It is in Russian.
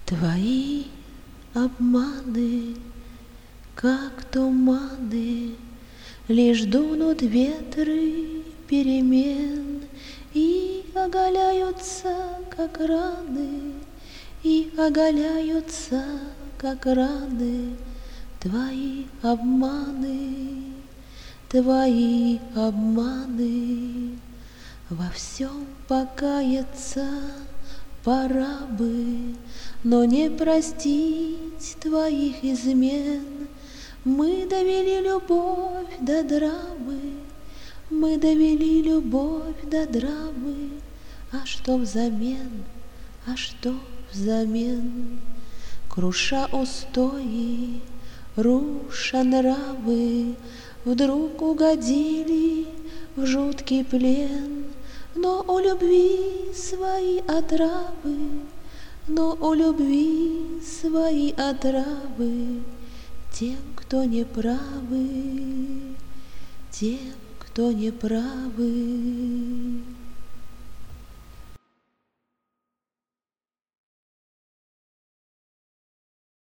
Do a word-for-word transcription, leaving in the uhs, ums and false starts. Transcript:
Твои обманы, как туманы, лишь дунут ветры перемен и оголяются, как раны, и оголяются, как раны. Твои обманы, твои обманы. Во всем покаяться пора бы, но не простить твоих измен. Мы довели любовь до драмы, мы довели любовь до драмы. А что взамен, а что взамен? Круша устои, руша нравы, вдруг угодили в жуткий плен. Но у любви свои отравы, но у любви свои отравы. Тем, кто не правы, тем, кто не правы.